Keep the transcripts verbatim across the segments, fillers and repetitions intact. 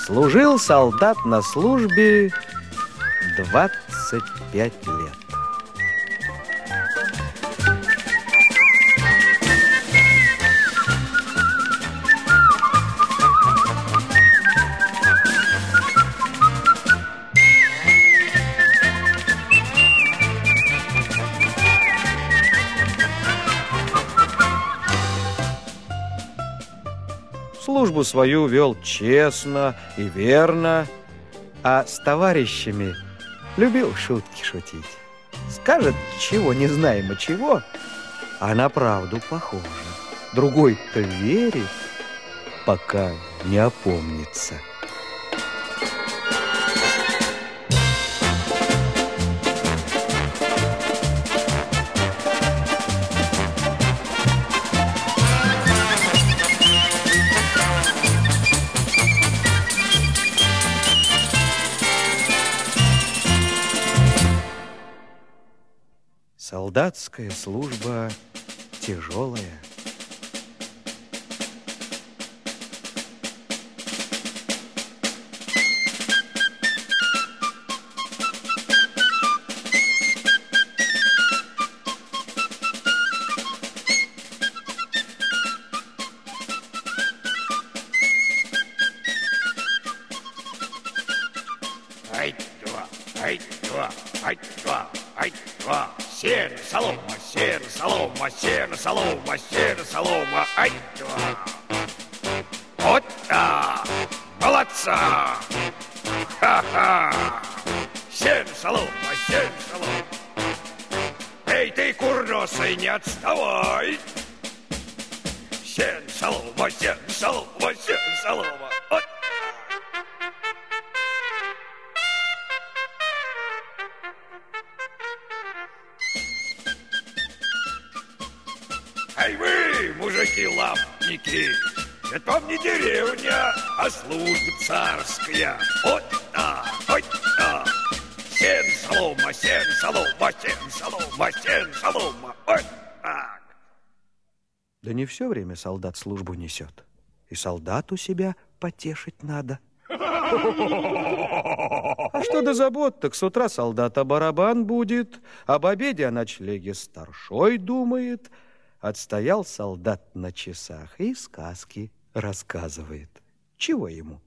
Служил солдат на службе двадцать пять лет. Службу свою вел честно и верно, а с товарищами любил шутки шутить. Скажет чего незнаемо чего, а на правду похоже. Другой-то верит, пока не опомнится. Солдатская служба тяжелая. Ай-два, ай-два, ай-два, ай-два. Сено, солома, сено, солома, сено, солома, сено, солома, ай-два. Вот так! Молодца! Ха-ха! Сено, солома, сено, солома. Эй, ты, курносый, не отставай! Сено, солома, сено, солома, сено, солома. Вот. Эй вы, мужики-лапники, это вам не деревня, а служба царская. Вот так, вот так. Сен, солома, сен, солома, сен, солома, сен, солома. Вот так. Да не все время солдат службу несет. И солдату себя потешить надо. А что до забот, так с утра солдата барабан будет, об обеде о ночлеге старшой думает. Отстоял солдат на часах и сказки рассказывает. Чего ему?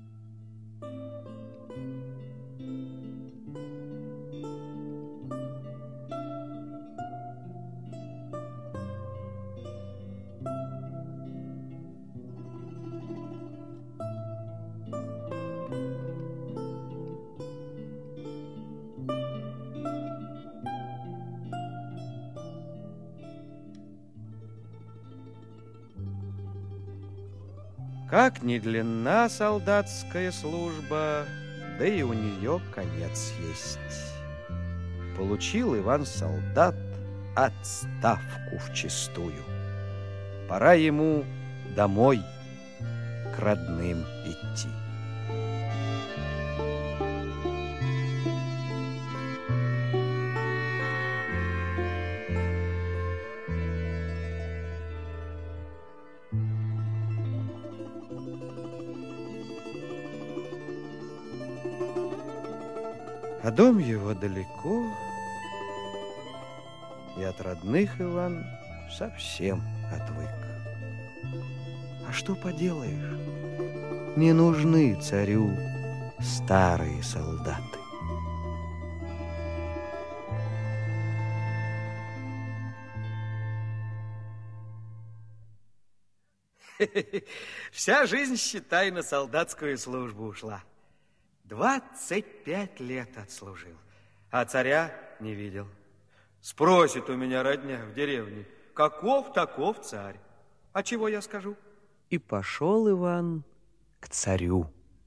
Как ни длинна солдатская служба, да и у нее конец есть. Получил Иван-солдат отставку вчистую. Пора ему домой к родным идти. А дом его далеко, и от родных Иван совсем отвык. А что поделаешь? Не нужны царю старые солдаты. Вся жизнь, считай, на солдатскую службу ушла. Двадцать пять лет отслужил, а царя не видел. Спросит у меня родня в деревне, каков таков царь? А чего я скажу? И пошел Иван к царю.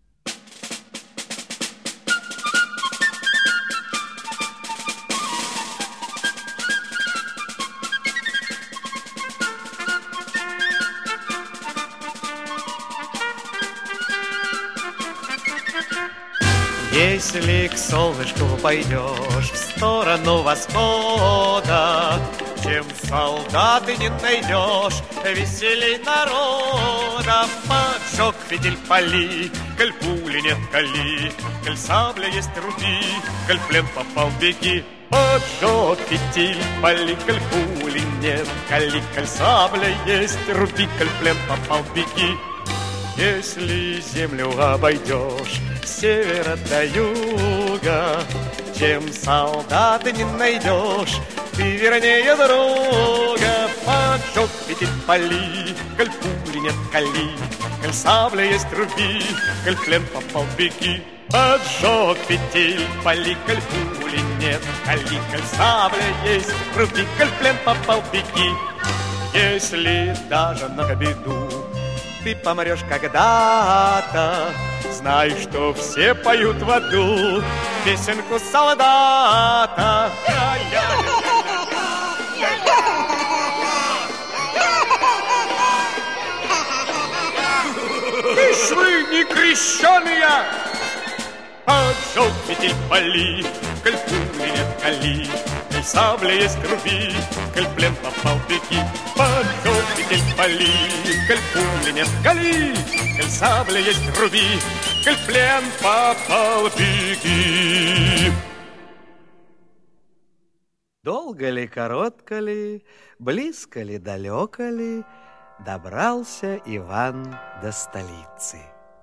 Если к солнышку пойдешь в сторону восхода, чем солдаты не найдешь веселей народа. Под поджег фитиль, пали, коль пули нет, кали, коль сабля есть, руби, коль в плен попал, беги. Поджег фитиль, пали, коль пули нет, кали, коль сабля есть, руби, коль в плен попал, беги. Если землю обойдешь с севера до юга, чем солдата не найдешь, ты вернее друга. Поджег фитиль, пали, коль пули нет, кали, коль сабля есть, руби, коль в плен попал, беги. Поджег фитиль, пали, коль пули нет, кали, коль сабля есть, руби, коль в плен попал, беги. Если даже на беду ты помрешь когда-то, знай, что все поют в аду песенку солдата. Ишь вы, не крещеные! Поджег фитиль, пали, коль пули нет, кали, коль сабля есть, руби, коль в плен попал, беги. Поджег фитиль, пали, коль пули нет, кали, коль сабля есть, руби, коль в плен попал, беги. Долго ли, коротко ли, близко ли, далеко ли, добрался Иван до столицы.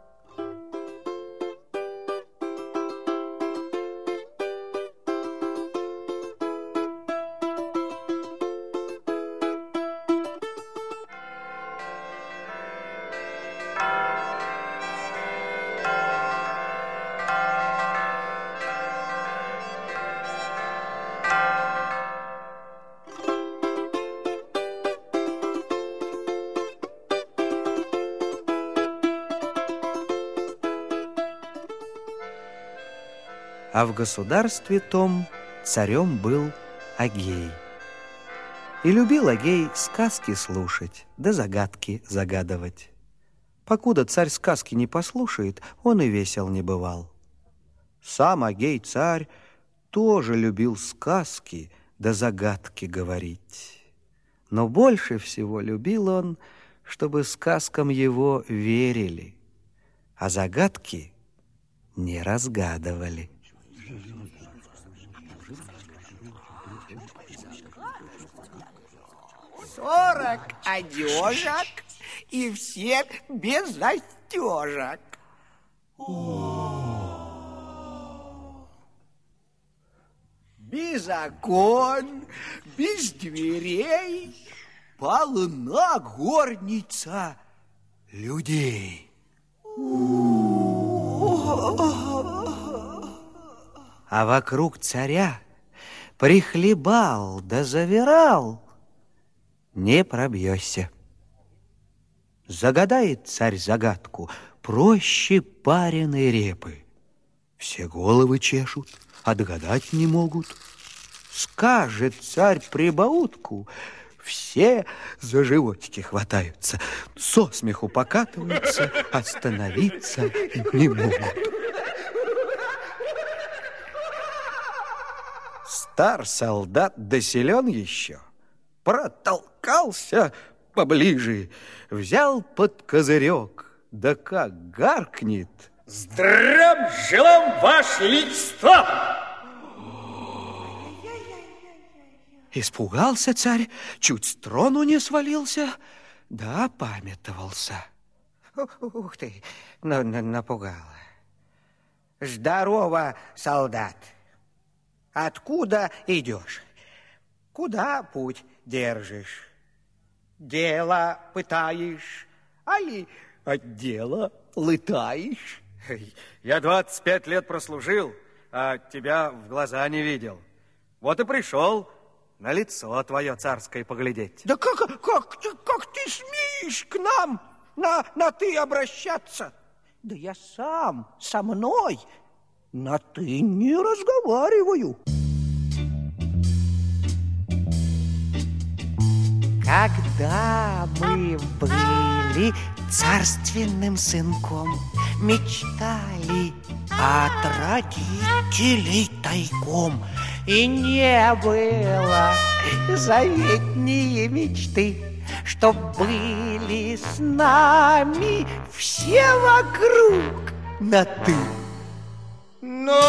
А в государстве том царем был Агей. И любил Агей сказки слушать, да загадки загадывать. Покуда царь сказки не послушает, он и весел не бывал. Сам Агей царь тоже любил сказки, да загадки говорить. Но больше всего любил он, чтобы сказкам его верили, а загадки не разгадывали. Сорок одежек, и все без застежек. Без окон, без дверей, полна горница людей. А вокруг царя прихлебал да завирал, не пробьешься. Загадает царь загадку проще пареной репы. Все головы чешут, отгадать не могут. Скажет царь прибаутку, все за животики хватаются, со смеху покатываются, остановиться не могут. Стар солдат да силен еще, протолкался поближе, взял под козырек, да как гаркнет: «Здравствуйте желам, ваше величество!» Испугался царь, чуть с трону не свалился, да опамятовался. Ух ты, напугала. Здорово, солдат. Откуда идешь? Куда путь держишь? Дело пытаешь, али от дела лытаешь? Я двадцать пять лет прослужил, а тебя в глаза не видел. Вот и пришел на лицо твое царское поглядеть. Да как, как, как ты смеешь к нам на, на ты обращаться? Да я сам со мной на ты не разговариваю. Когда мы были царственным сынком, мечтали от родителей тайком, и не было заветнее мечты, чтоб были были с нами все вокруг на «ты». Но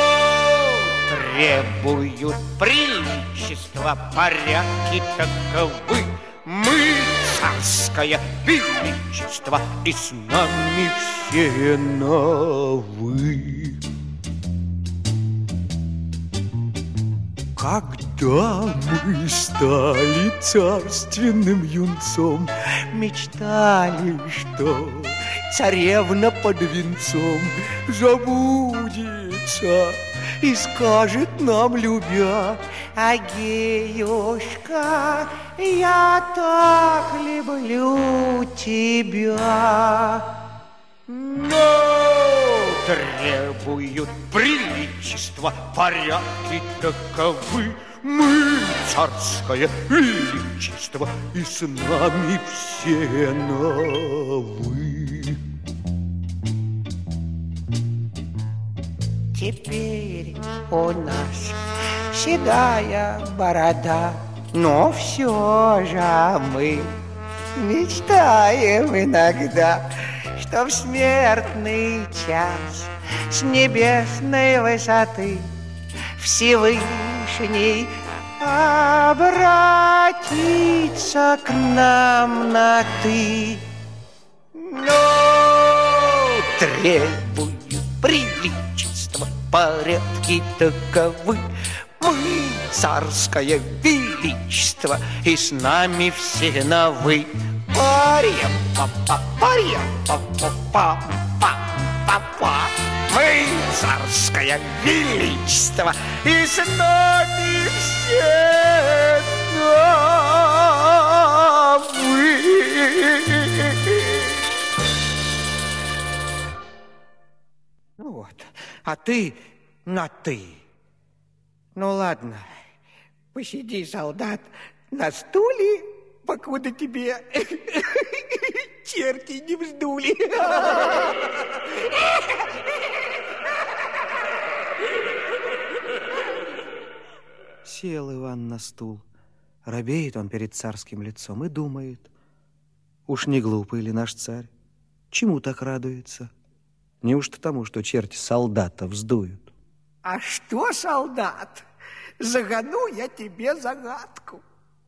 требуют приличества, порядки таковы. Мы царское величество, и с нами все на «вы». Когда мы стали царственным юнцом, мечтали, что царевна под венцом забудется и скажет нам, любя: Агеюшка, я так люблю тебя. Но требуют приличества, порядки таковы. Мы царское величество, и с нами все на «вы». Теперь у нас седая борода, но все же мы мечтаем иногда, что в смертный час с небесной высоты Всевышний обратится к нам на «ты». Но требует приличества, порядки таковы. Мы царское величество, и с нами все на «вы». Парим, па-па, парим, па-па, па-па. Мы царское величество, и с нами все на «вы». Ну вот, а ты на «ты». Ну ладно, посиди, солдат, на стуле, покуда тебе черти не вздули. Сел Иван на стул. Робеет он перед царским лицом и думает: уж не глупый ли наш царь? Чему так радуется? Неужто тому, что черти солдата вздуют? А что, солдат, загану я тебе загадку.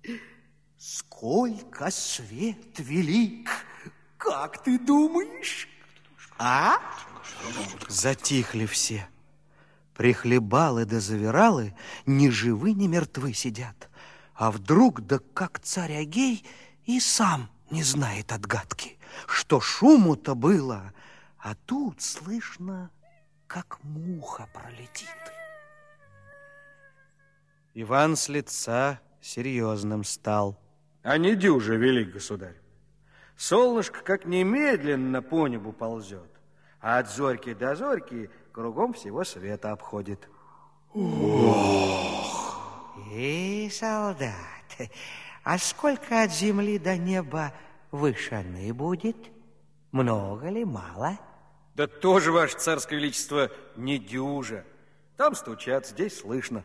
Сколько свет велик, как ты думаешь? А? Затихли все. Прихлебалы да завиралы ни живы, ни мертвы сидят. А вдруг, да как царь Агей и сам не знает отгадки, что шуму-то было, а тут слышно, как муха пролетит. Иван с лица серьезным стал. А не дюже, велик государь. Солнышко как немедленно по небу ползет, а от зорьки до зорьки кругом всего света обходит. Ох! Эй, солдат, а сколько от земли до неба вышины будет? Много ли, мало? Да тоже, ваше царское величество, не дюжа. Там стучат, здесь слышно.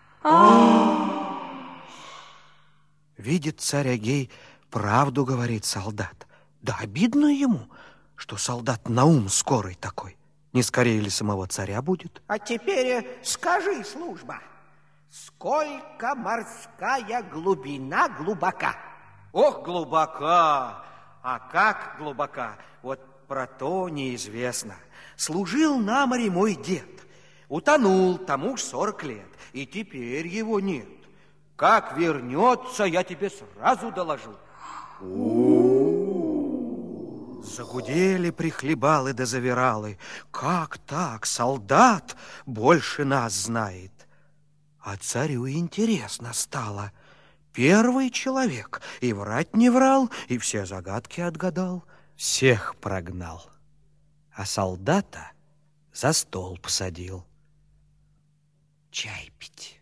Видит царь Агей, правду говорит солдат. Да обидно ему, что солдат на ум скорый такой. Не скорее ли самого царя будет? А теперь скажи, служба, сколько морская глубина глубока? Ох, глубока! А как глубока? Вот про то неизвестно. Служил на море мой дед. Утонул тому ж сорок лет, и теперь его нет. Как вернется, я тебе сразу доложу. Загудели прихлебалы да завиралы. Как так, солдат больше нас знает? А царю интересно стало. Первый человек и врать не врал, и все загадки отгадал. Всех прогнал, а солдата за стол посадил. Чай пить.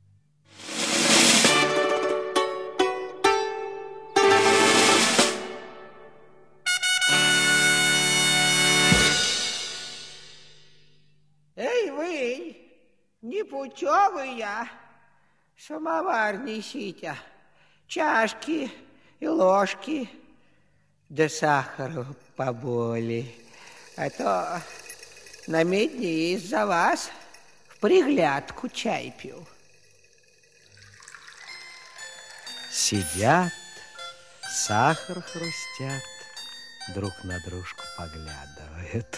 Эй, вы, непутевые, самовар несите, чашки и ложки. да сахару поболее. А то на медне из-за вас в приглядку чай пил. Сидят, сахар хрустят, друг на дружку поглядывают.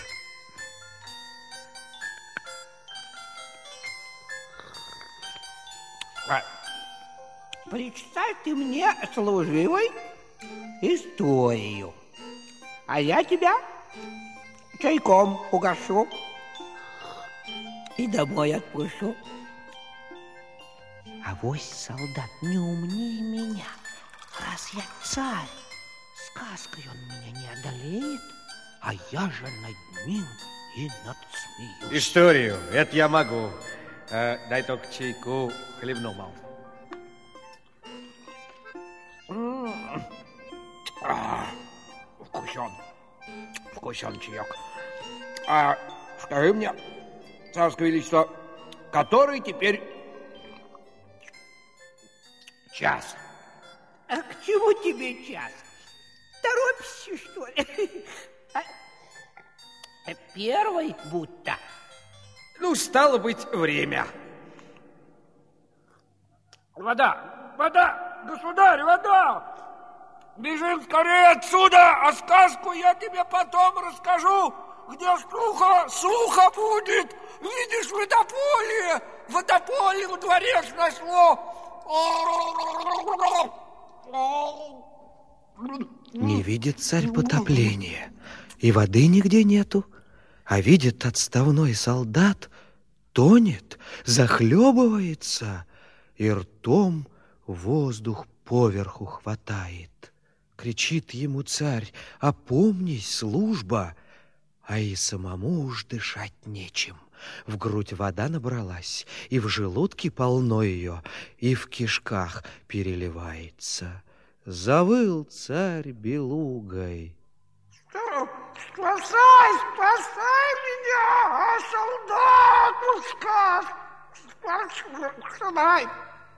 Прочитай ты мне, служивый, историю, а я тебя чайком угощу и домой отпущу. А вось солдат не умнее меня, раз я царь, сказкой он меня не одолеет, а я же над ним и надсмеюсь. Историю, это я могу. Э, дай только чайку, хлебну мало. А, вкусен, вкусен чаек. А скажи мне, царское величество, который теперь час? А к чему тебе час? Торопишься, что ли? А, первый будто. Ну, стало быть, время. Вода, вода, государь, вода! Бежим скорее отсюда, а сказку я тебе потом расскажу, где сухо, сухо будет. Видишь, водополье, водополье во дворе нашло. Не видит царь потопления, и воды нигде нету, а видит отставной солдат, тонет, захлебывается, и ртом воздух поверху хватает. Кричит ему царь: опомнись, служба, а и самому уж дышать нечем. В грудь вода набралась, и в желудке полно ее, и в кишках переливается. Завыл царь белугой. Спасай, спасай меня, а солдатушка, спасай.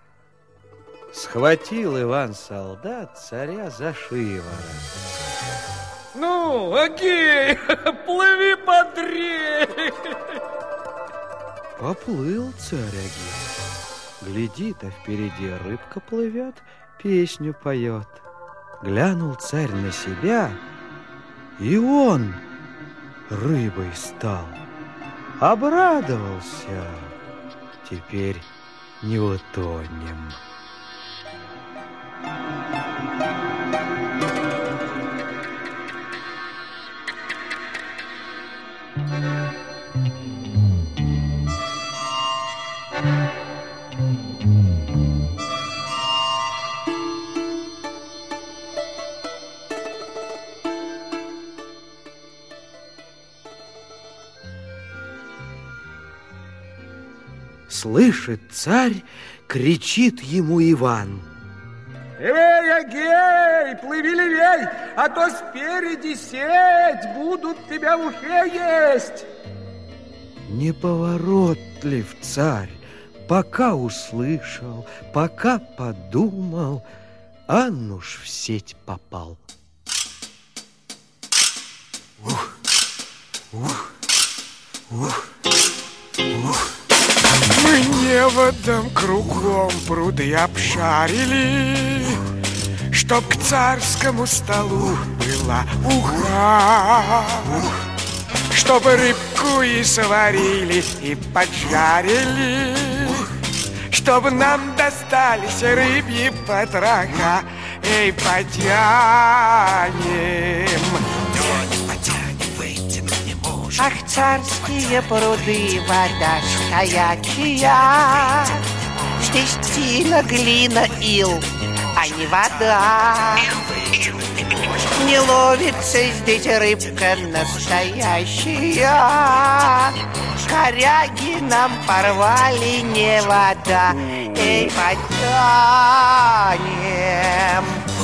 Схватил Иван-солдат царя за шиворот. Ну, окей, плыви бодрее. Поплыл царь Агей. Глядит, а впереди рыбка плывет, песню поет. Глянул царь на себя, и он рыбой стал. Обрадовался. Теперь не утонем. Слышит царь, кричит ему Иван: Эй, Агей, плыви левей, а то спереди сеть, будут тебя в ухе есть. Неповоротлив царь, пока услышал, пока подумал, а уж в сеть попал. Ух, ух, ух, ух. Мы неводом кругом пруды обшарили, чтоб к царскому столу была уха, чтобы рыбку и сварили, и поджарили, чтобы нам достались рыбьи потроха. Эй, потянем. Ах, царские пруды, вода стоячая, здесь тина, глина, ил, а не вода. Не ловится здесь рыбка настоящая, коряги нам порвали, не вода. Эй, потянем.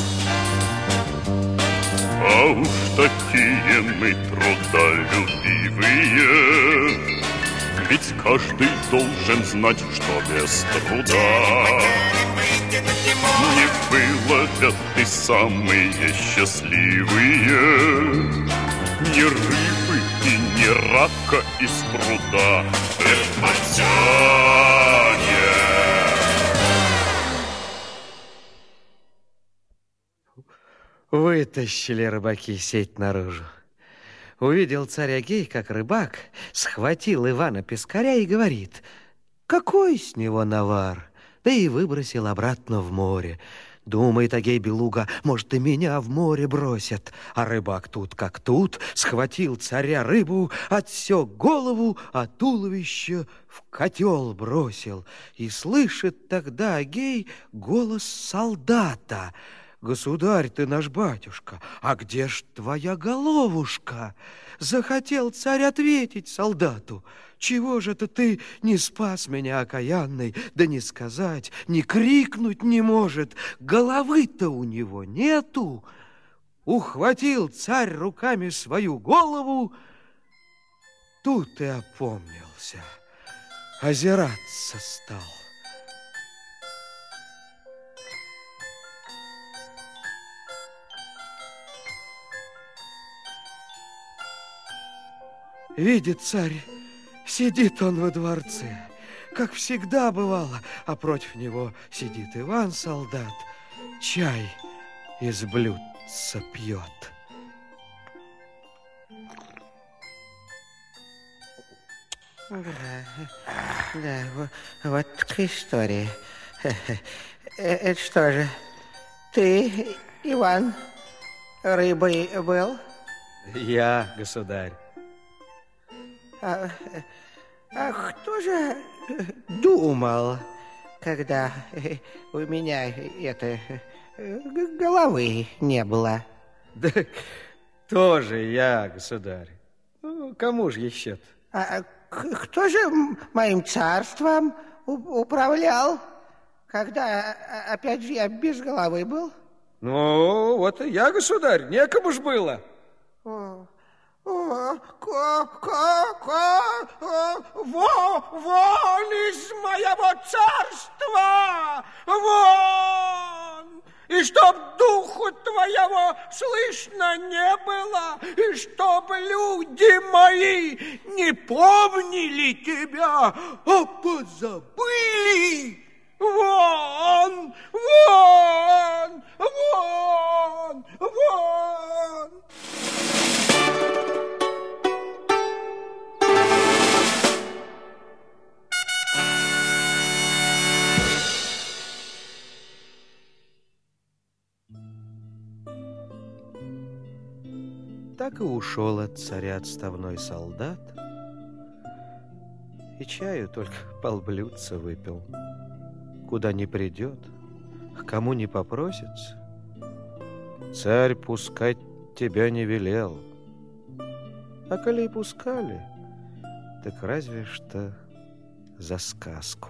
А уж такие мы трудолюбивые, ведь каждый должен знать, что без труда Родины не может. Не выловят и самые счастливые ни рыбы и ни рака из пруда. Рыбачане! Вытащили рыбаки сеть наружу. Увидел царь Агей, как рыбак схватил Ивана Пескаря и говорит: какой с него навар? Да и выбросил обратно в море. Думает Агей Белуга, может, и меня в море бросят. А рыбак тут как тут схватил царя рыбу, отсек голову, а туловище в котел бросил. И слышит тогда Агей голос солдата: государь ты наш батюшка, а где ж твоя головушка? Захотел царь ответить солдату: чего же это ты не спас меня, окаянный? Да не сказать, не крикнуть не может. Головы-то у него нету. Ухватил царь руками свою голову, тут и опомнился, озираться стал. Видит царь, сидит он во дворце, как всегда бывало, а против него сидит Иван-солдат, чай из блюдца пьет. Да, да, вот такая история. Это что же, ты, Иван, рыбой был? Я, государь. А, а кто же думал, когда у меня это головы не было? Да тоже я, государь. Ну, кому же еще-то? А кто же моим царством управлял, когда, опять же, я без головы был? Ну, вот и я, государь, некому ж было. О. О, ка, ка, ка, во, вон из моего царства, вон! И чтоб духу твоего слышно не было, и чтоб люди мои не помнили тебя, а позабыли. Вон, вон, вон, вон! Так и ушел от царя отставной солдат, и чаю только полблюдца выпил. Куда не придет, к кому не попросится, царь пускать тебя не велел. А коли и пускали, так разве что за сказку.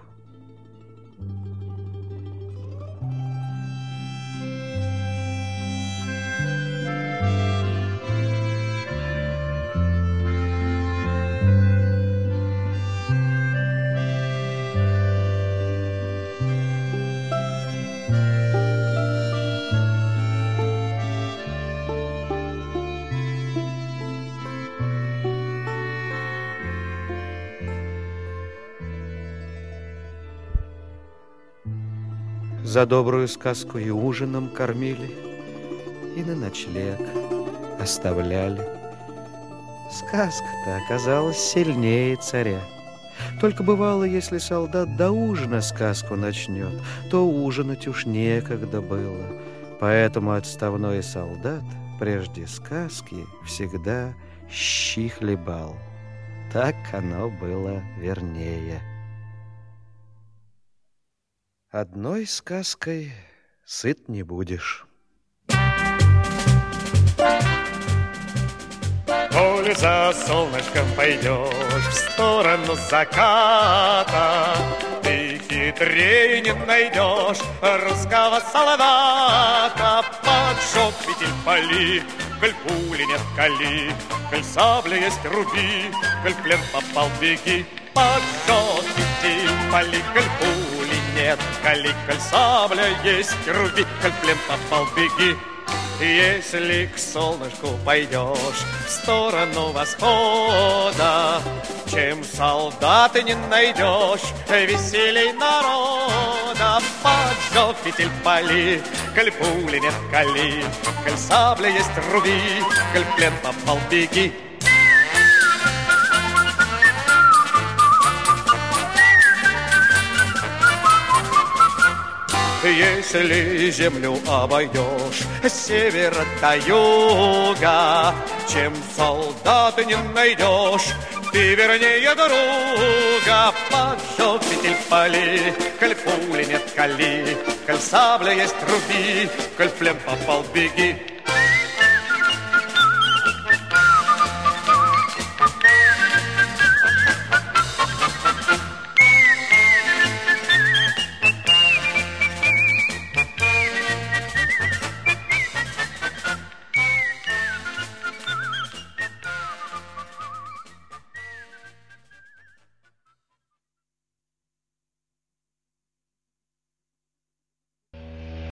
За добрую сказку и ужином кормили, и на ночлег оставляли. Сказка-то оказалась сильнее царя. Только бывало, если солдат до ужина сказку начнет, то ужинать уж некогда было. Поэтому отставной солдат прежде сказки всегда щи хлебал. Так оно было вернее. Одной сказкой сыт не будешь. Коли за солнышком пойдешь в сторону заката, ты хитрее не найдешь русского солдата. Поджег фитиль пали, коль пули нет кали, коль сабля есть руби, коль в плен попал беги. Поджег фитиль пали, коль пули нет, коли, коль сабля есть, руби, коль в плен попал, беги. Если к солнышку пойдешь в сторону восхода, чем солдаты не найдешь, веселей народа. Поджег фитиль, пали, коль пули нет, кали, коль сабля есть, руби, коль в плен попал, беги. Если землю обойдешь с севера до юга, чем солдаты не найдешь, ты вернее друга. Поджег фитиль, пали, коль пули нет, кали, коль сабля есть, руби, коль в плен попал, беги.